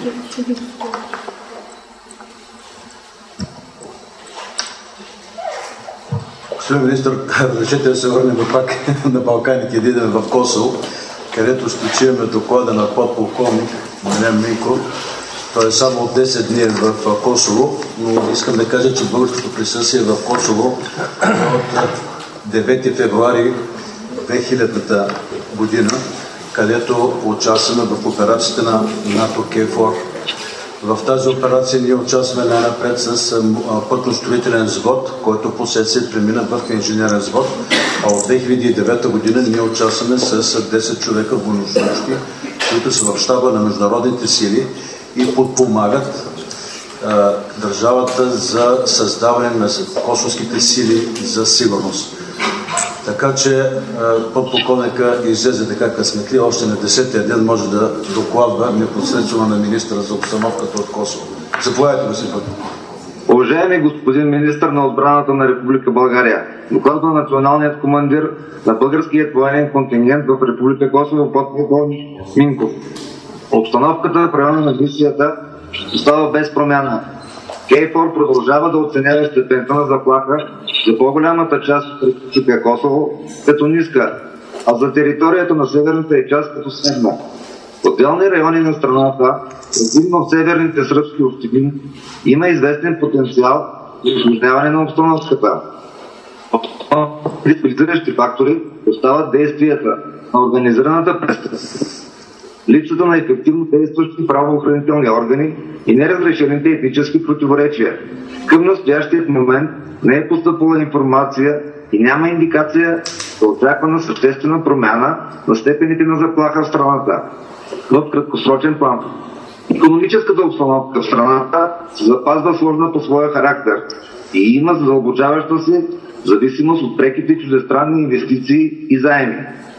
Господин министър, разрешете да се върнем пак на Балканите и дидем в Косово, където ще чуем доклада на подполковник Милен Минков. Той е само от 10 дни в Косово, но искам да кажа, че българското присъствие в Косово от 9 февруари 2000 година, където участваме в операцията на НАТО КФОР. В тази операция ние участваме най-напред с пътно-строителен взвод, който последствие премина в инженерен взвод, а от 2009 година ние участваме с 10 човека военнослужещи, които са в щаба на международните сили и подпомагат държавата за създаване на косовските сили за сигурност. Така че подполковника излезе така късметли, още на 10-я ден може да докладва непосредствено на министъра за обстановката от Косово. Заповядайте, господин Пътник. Уважаеми господин министър на отбраната на Република България, доклад на националният командир на българският военен контингент в Република Косово, подполковник Минков. Обстановката в района на мисията остава без промяна. КФОР продължава да оценява степента на заплаха за по-голямата част от Република Косово като ниска, а за територията на северната е част като средна. В отделни райони на страната, предимно в северните сръбски общини, има известен потенциал за усложняване на обстановката. Стабилизиращи фактори остават действията на организираната престъпност, липсата на ефективно действащи правоохранителни органи и неразрешените етнически противоречия. Към настоящият момент не е постъпила информация и няма индикация за очаквана съществена промяна на степените на заплаха в страната. В краткосрочен план икономическата обстановка в страната се запазва сложна по своя характер и има задълбочаваща се зависимост от преките чуждестранни инвестиции и заеми.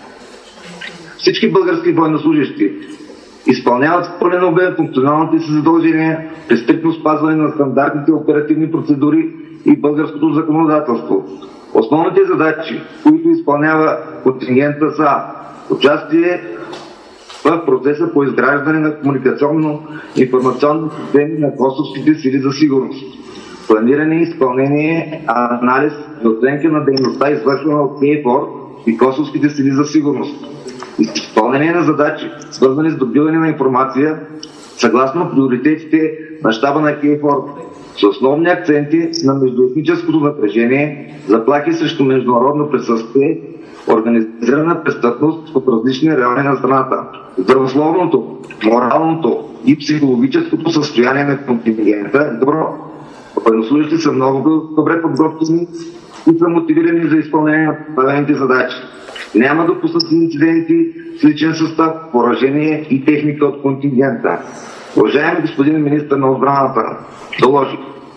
Всички български военнослужещи изпълняват в пълен обем функционалните си задължения при стриктно спазване на стандартните оперативни процедури и българското законодателство. Основните задачи, които изпълнява контингента, са участие в процеса по изграждане на комуникационно-информационни системи на косовските сили за сигурност, планиране и изпълнение, анализ и оценка на дейността, извършвана от КФОР и косовските сили за сигурност, изпълнение на задачи, свързани с добиване на информация, съгласно приоритетите на щаба на КФОР, с основни акценти на междуетническото напрежение, заплахи срещу международно присъствие, организирана престъпност в различни райони на страната. Здравословното, моралното и психологическото състояние на контингента е добро. Военнослужащите са много добре подготвени и са мотивирани за изпълнение на поставените задачи. Няма допуснати инциденти с личен състав, въоръжение и техника от контингента. Уважаеми господин министър на отбраната, доложи.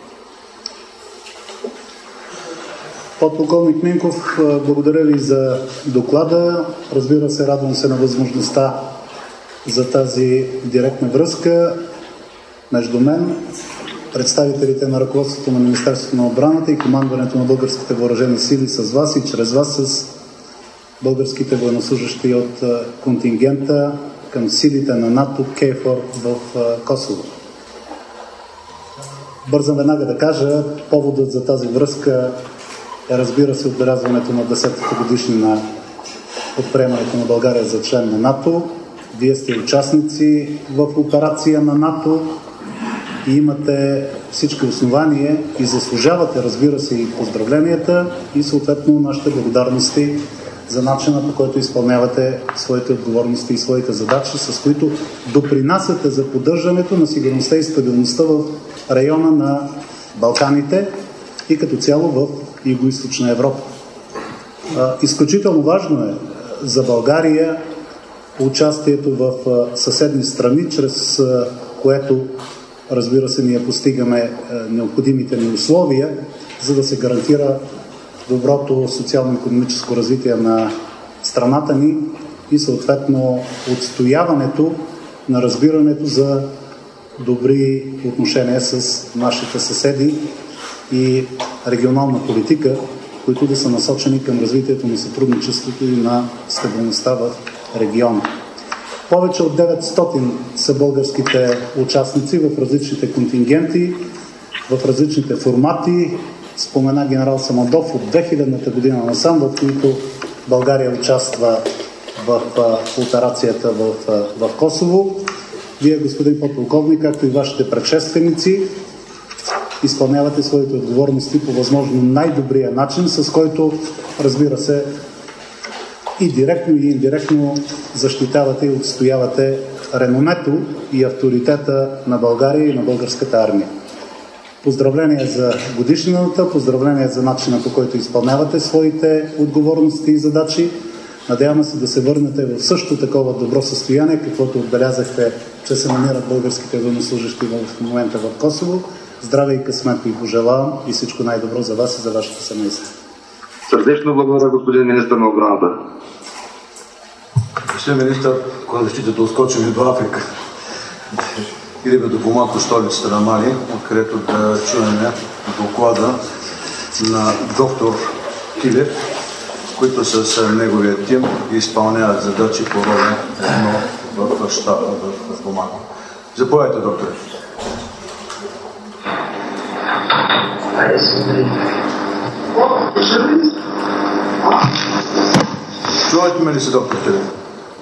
Подполковник Минков, благодаря ви за доклада. Разбира се, радвам се на възможността за тази директна връзка между мен, представителите на ръководството на Министерството на отбраната и командването на българските въоръжени сили с вас и чрез вас с българските военнослужащи от контингента към силите на НАТО КФОР в Косово. Бързам веднага да кажа, поводът за тази връзка е, разбира се, отбелязването на 10-та годишнина от приемането на България за член на НАТО. Вие сте участници в операция на НАТО и имате всички основания и заслужавате, разбира се, и поздравленията и съответно нашите благодарности за начина, по който изпълнявате своите отговорности и своите задачи, с които допринасяте за поддържането на сигурността и стабилността в района на Балканите и като цяло в Югоизточна Европа. Изключително важно е за България участието в съседни страни, чрез което, разбира се, ние постигаме необходимите ни условия, за да се гарантира доброто социално-икономическо развитие на страната ни и съответно отстояването на разбирането за добри отношения с нашите съседи и регионална политика, които да са насочени към развитието на сътрудничеството и на стабилността в региона. Повече от 900 са българските участници в различните контингенти, в различните формати. Спомена генерал Самодов от 2000-та година насам, в които България участва в операцията в Косово. Вие, господин подполковник, както и вашите предшественици, изпълнявате своите отговорности по възможно най-добрия начин, с който, разбира се, и директно и индиректно защитавате и отстоявате реномето и авторитета на България и на българската армия. Поздравления за годишнината, поздравления за начина, по който изпълнявате своите отговорности и задачи. Надяваме се да се върнете в също такова добро състояние, каквото отбелязахте, че се намират българските военнослужещи в момента в Косово. Здраве и късмет ви пожелавам и всичко най-добро за вас и за вашето семейство. Сърдечно благодаря, господин министър на отбраната. Господин министър, кога защитите ускочим до Африка? Идеме до Бомако, столицата на Мали, откъдето да чуем доклада на доктор Тилев, които с неговия тим изпълняват задачи по роля в щаба в Бомако. Заповядайте, доктор. Чувате ме ли се, доктор Тилев?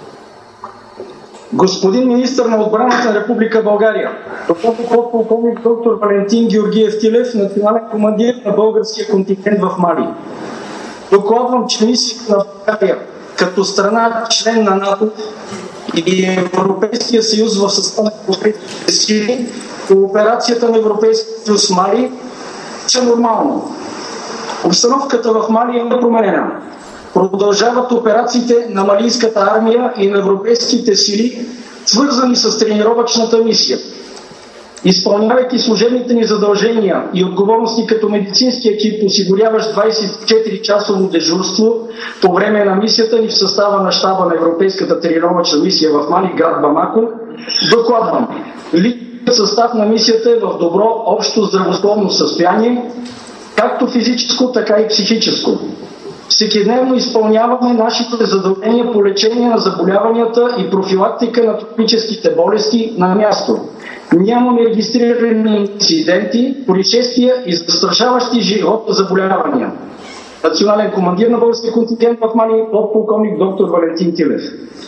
Господин министър на отбраната на Република България, подполковник доктор Валентин Георгиев Тилев, национален командир на българския контингент в Мали. Докладвам, че мисията на България като страна член на НАТО и Европейския съюз в състав на европейските сили по операцията на Европейския съюз Мали е нормално. Обстановката в Мали е непроменена. Продължават операциите на малийската армия и на европейските сили, свързани с тренировъчната мисия. Изпълнявайки служебните ни задължения и отговорности като медицински екип, осигуряващ 24-часово дежурство по време на мисията ни в състава на щаба на Европейската тренировъчна мисия в Мали, град Бамако, докладвам. Личният състав на мисията е в добро общо здравословно състояние, както физическо, така и психическо. Всекидневно изпълняваме нашите задължения по лечение на заболяванията и профилактика на тропическите болести на място. Нямаме регистрирани инциденти, происшествия и застрашаващи живота заболявания. Национален командир на българския контингент в Мали, подполковник доктор Валентин Тилев.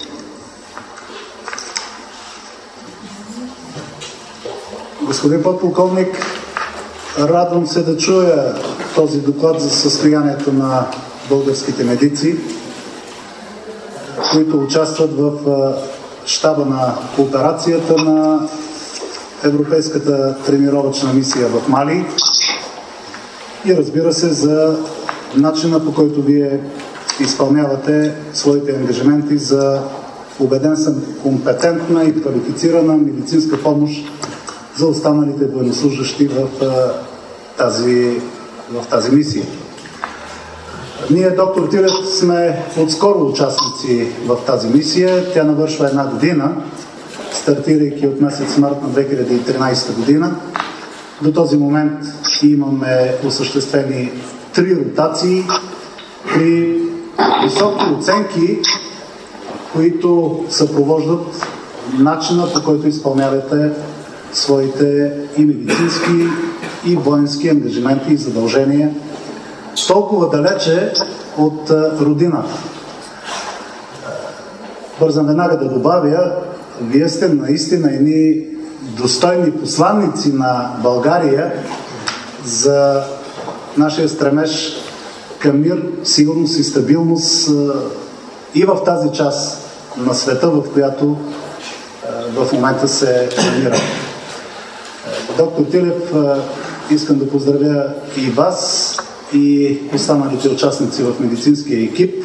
Господин подполковник, радвам се да чуя този доклад за състоянието на българските медици, които участват в щаба на операцията на Европейската тренировъчна мисия в Мали и, разбира се, за начина, по който вие изпълнявате своите ангажименти за, убеден съм, компетентна и квалифицирана медицинска помощ за останалите военнослужащи в тази мисия. Ние, доктор Тилев, сме отскоро участници в тази мисия. Тя навършва една година, стартирайки от месец март на 2013 година. До този момент имаме осъществени 3 ротации при високи оценки, които съпровождат начина, по който изпълнявате своите и медицински, и воински ангажименти и задължения толкова далече от родината. Бързам веднага да добавя, вие сте наистина едни достойни посланници на България за нашия стремеж към мир, сигурност и стабилност и в тази част на света, в която в момента се намира. Доктор Тилев, искам да поздравя и вас, и останалите участници в медицинския екип,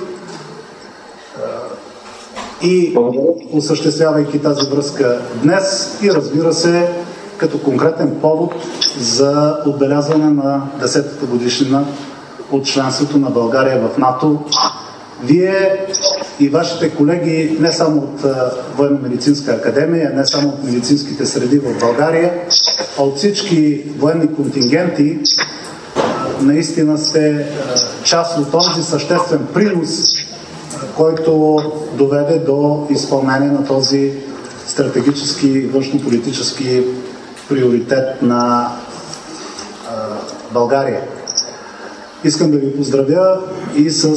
и осъществявайки тази връзка днес и, разбира се, като конкретен повод за отбелязване на 10-та годишнина от членството на България в НАТО. Вие и вашите колеги не само от Военно-медицинска академия, не само от медицинските среди в България, а от всички военни контингенти наистина сте част от този съществен принос, който доведе до изпълнение на този стратегически външнополитически приоритет на България. Искам да ви поздравя и с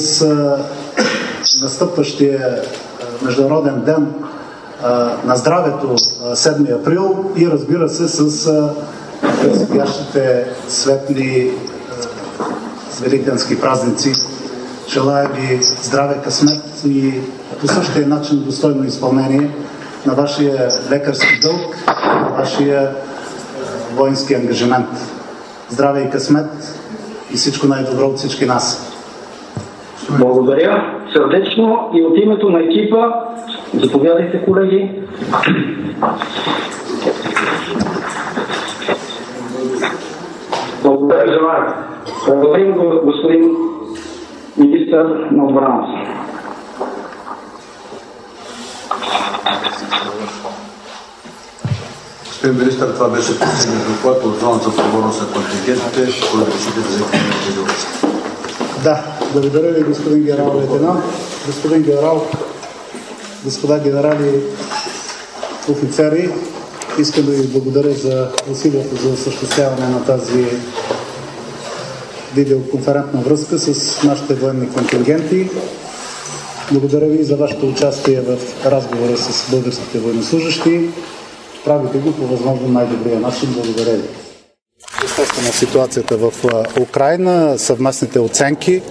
настъпващия Международен ден на здравето 7 април и разбира се с предстоящите светли великденски празници. Желая ви здраве, късмет и по същия начин достойно изпълнение на вашия лекарски дълг, на вашия воински ангажимент. Здраве и късмет и всичко най-добро от всички нас. Благодаря сърдечно и от името на екипа. Заповядайте, колеги. Благодаря, желая. Благодарим, господин министър на отбраната. Господин министър, това беше последният доклад от зоната за отговорност на контингентите. Който решите да вземете на Да, благодаря ви, господин генерал-лейтенант. Господин генерал, господа генерали, офицери, искам да ви благодаря за усилията за осъществяване на тази видеоконферентна връзка с нашите военни контингенти. Благодаря ви за вашето участие в разговора с българските военнослужащи. Правите го по възможно най-добрия начин. Благодаря ви. Естествено, ситуацията в Украйна, съвместните оценки,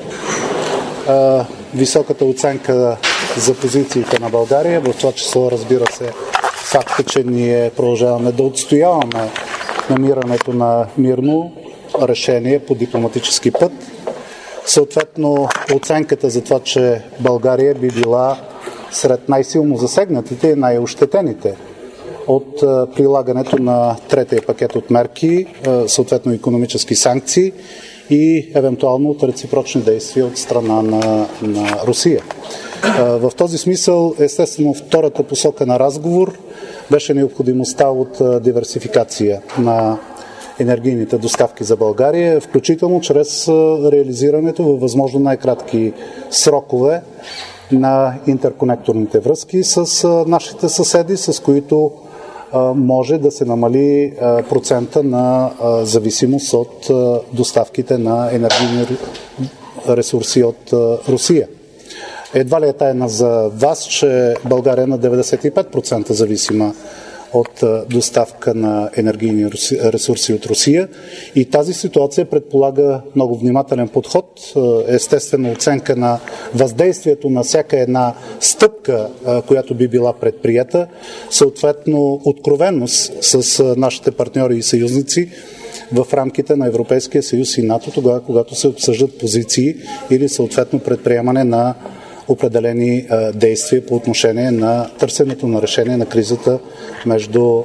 високата оценка за позициите на България, в това число, разбира се, факта, че ние продължаваме да отстояваме намирането на мирно решение по дипломатически път. Съответно, оценката за това, че България би била сред най-силно засегнатите и най-ощетените от прилагането на третия пакет от мерки, съответно икономически санкции и евентуално от реципрочни действия от страна на Русия. В този смисъл, естествено, втората посока на разговор беше необходимостта от диверсификация на енергийните доставки за България, включително чрез реализирането във възможно най-кратки срокове на интерконекторните връзки с нашите съседи, с които може да се намали процента на зависимост от доставките на енергийни ресурси от Русия. Едва ли е тайна за вас, че България е на 95% зависима от доставка на енергийни ресурси от Русия и тази ситуация предполага много внимателен подход, естествено оценка на въздействието на всяка една стъпка, която би била предприета, съответно откровенност с нашите партньори и съюзници в рамките на Европейския съюз и НАТО, тогава когато се обсъждат позиции или съответно предприемане на определени действия по отношение на търсенето на решение на кризата между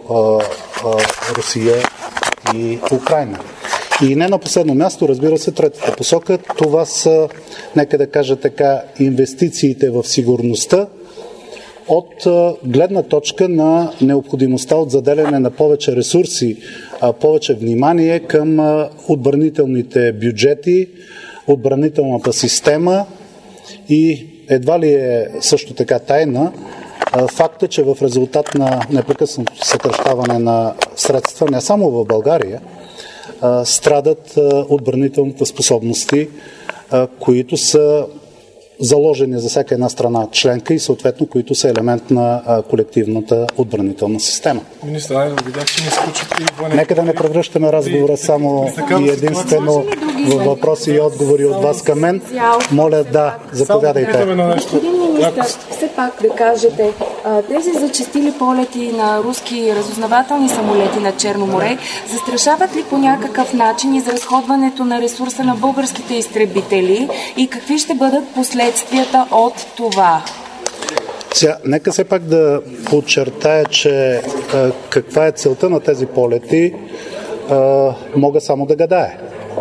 Русия и Украйна. И не на последно място, разбира се, третата посока, това са, нека да кажа така, инвестициите в сигурността от гледна точка на необходимостта от заделяне на повече ресурси, повече внимание към отбранителните бюджети, отбранителната система и едва ли е също така тайна факта, че в резултат на непрекъснато съкращаване на средства, не само в България, страдат отбранителните способности, които са заложени за всяка една страна членка и съответно, които са елемент на колективната отбранителна система. Министър Найденов, видях, че не изключат и военните... Нека да не превръщаме разговора само и единствено в въпроси и отговори от вас към мен. Моля, да, заповядайте. Господин министър, все пак да кажете, тези зачестили полети на руски разузнавателни самолети на Черно море застрашават ли по някакъв начин изразходването на ресурса на българските изтребители и какви ще бъдат последствията от това? Сега, нека все пак да подчертая, че каква е целта на тези полети, мога само да гадая.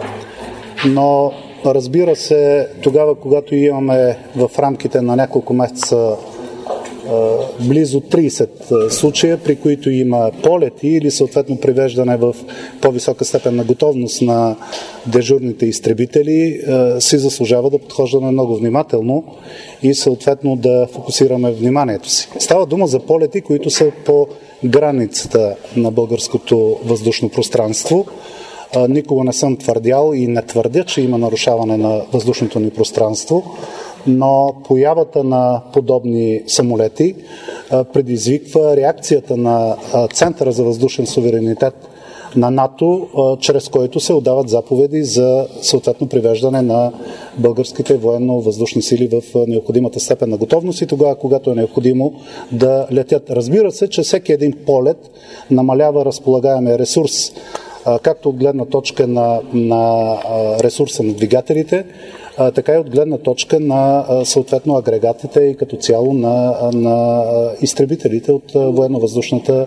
Но разбира се, тогава, когато имаме в рамките на няколко месеца близо 30 случая, при които има полети или съответно привеждане в по-висока степен на готовност на дежурните изтребители, си заслужава да подхождаме много внимателно и съответно да фокусираме вниманието си. Става дума за полети, които са по границата на българското въздушно пространство. Никога не съм твърдял и не твърдя, че има нарушаване на въздушното ни пространство, но появата на подобни самолети предизвиква реакцията на Центъра за въздушен суверенитет на НАТО, чрез който се отдават заповеди за съответно привеждане на българските военно-въздушни сили в необходимата степен на готовност и тогава, когато е необходимо да летят. Разбира се, че всеки един полет намалява разполагаемия ресурс, както от гледна точка на ресурса на двигателите, така и от гледна точка на съответно агрегатите и като цяло на изтребителите от военно-въздушната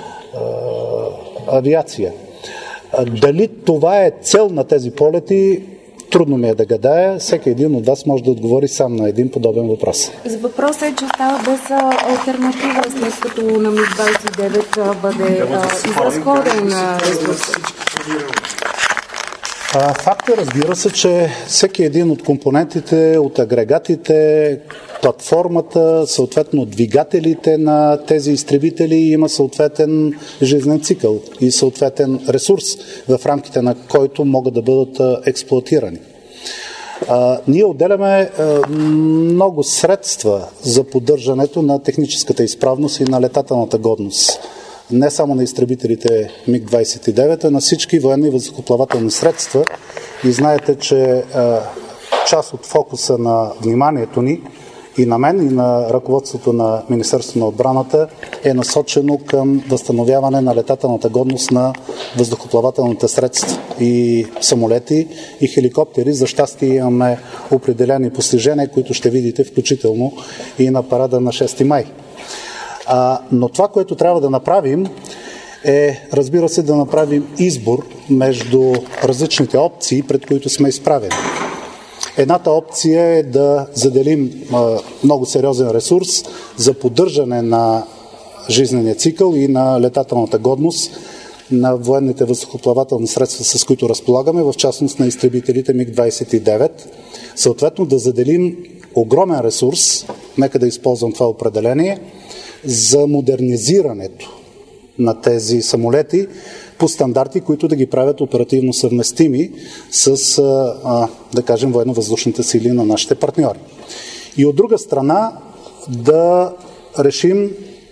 авиация. Дали това е цел на тези полети, трудно ми е да гадая. Всеки един от вас може да отговори сам на един подобен въпрос. Въпросът е, че остава без алтернатива, след като на МиГ-29 бъде изразходен ресурс. Факт е, разбира се, че всеки един от компонентите, от агрегатите, платформата, съответно двигателите на тези изтребители има съответен жизнен цикъл и съответен ресурс, в рамките на който могат да бъдат експлоатирани. Ние отделяме много средства за поддържането на техническата изправност и на летателната годност. Не само на изтребителите МиГ-29, а на всички военни въздухоплавателни средства. И знаете, че част от фокуса на вниманието ни и на мен, и на ръководството на Министерството на отбраната е насочено към възстановяване на летателната годност на въздухоплавателните средства и самолети и хеликоптери. За щастие имаме определени постижения, които ще видите включително и на парада на 6 май. Но това, което трябва да направим е, разбира се, да направим избор между различните опции, пред които сме изправени. Едната опция е да заделим много сериозен ресурс за поддържане на жизнения цикъл и на летателната годност на военните въздухоплавателни средства, с които разполагаме, в частност на изтребителите МиГ-29. Съответно да заделим огромен ресурс, нека да използвам това определение, за модернизирането на тези самолети по стандарти, които да ги правят оперативно съвместими с, да кажем, военно-въздушните сили на нашите партньори. И от друга страна да решим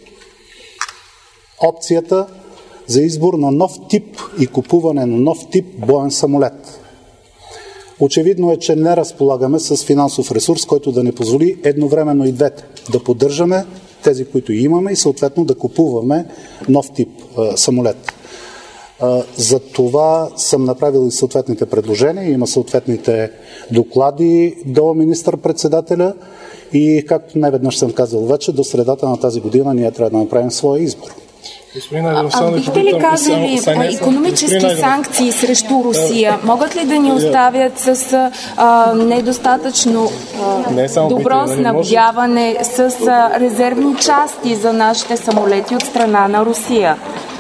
опцията за избор на нов тип и купуване на нов тип боен самолет. Очевидно е, че не разполагаме с финансов ресурс, който да ни позволи едновременно и двете. Да поддържаме тези, които имаме и съответно да купуваме нов тип самолет. За това съм направил и съответните предложения, има съответните доклади до министър-председателя и, както неведнъж съм казал вече, до средата на тази година ние трябва да направим своя избор. Бихте ли казали икономически санкции срещу Русия могат ли да ни оставят с недостатъчно добро снабдяване с резервни части за нашите самолети от страна на Русия?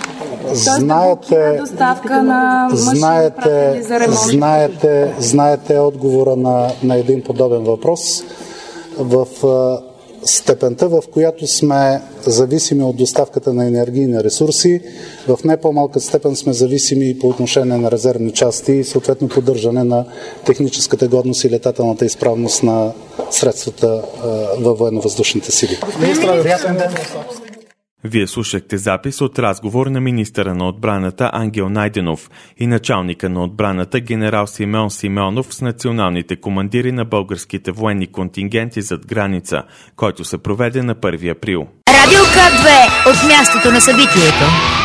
Знаете отговора на един подобен въпрос. В степента, в която сме зависими от доставката на енергийни ресурси, в не по-малка степен сме зависими и по отношение на резервни части и съответно поддържане на техническата годност и летателната изправност на средствата във военно-въздушните сили. Вие слушахте запис от разговор на министъра на отбраната Ангел Найденов и началника на отбраната генерал Симеон Симеонов с националните командири на българските военни контингенти зад граница, който се проведе на 1 април. Радио К2 от мястото на събитието.